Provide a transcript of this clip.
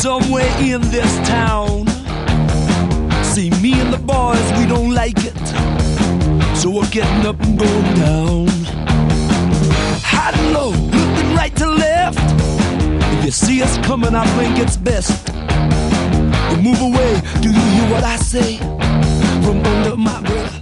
somewhere in this town. See, me and the boys, we don't like it, so we're getting up and going down. High and low, looking right to left. If you see us coming, I think it's best you move away. Do you hear what I say? From under my breath.